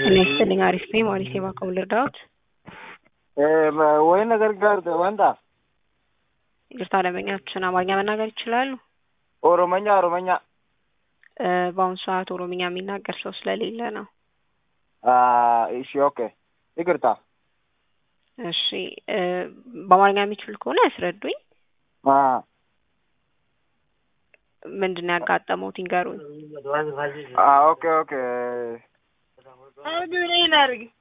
እኔ አሪፍ ነኝ ማለት የባከው ልርዳውት ወይ ነገር ጋር ወንዳ ይርታ ለመኛችን አማርኛ መናገር ይችላሉ? ኦሮሞኛ በአሁኑ ሰዓት ኦሮምኛ የሚናገር ሰው ስለሌለ ነው። እሺ ኦኬ ይቅርታ። እሺ በአማርኛ የሚችል ከሆነ ያስረዱኝ። ምንድነው ያጋጠመው ይንገሩኝ። ኦኬ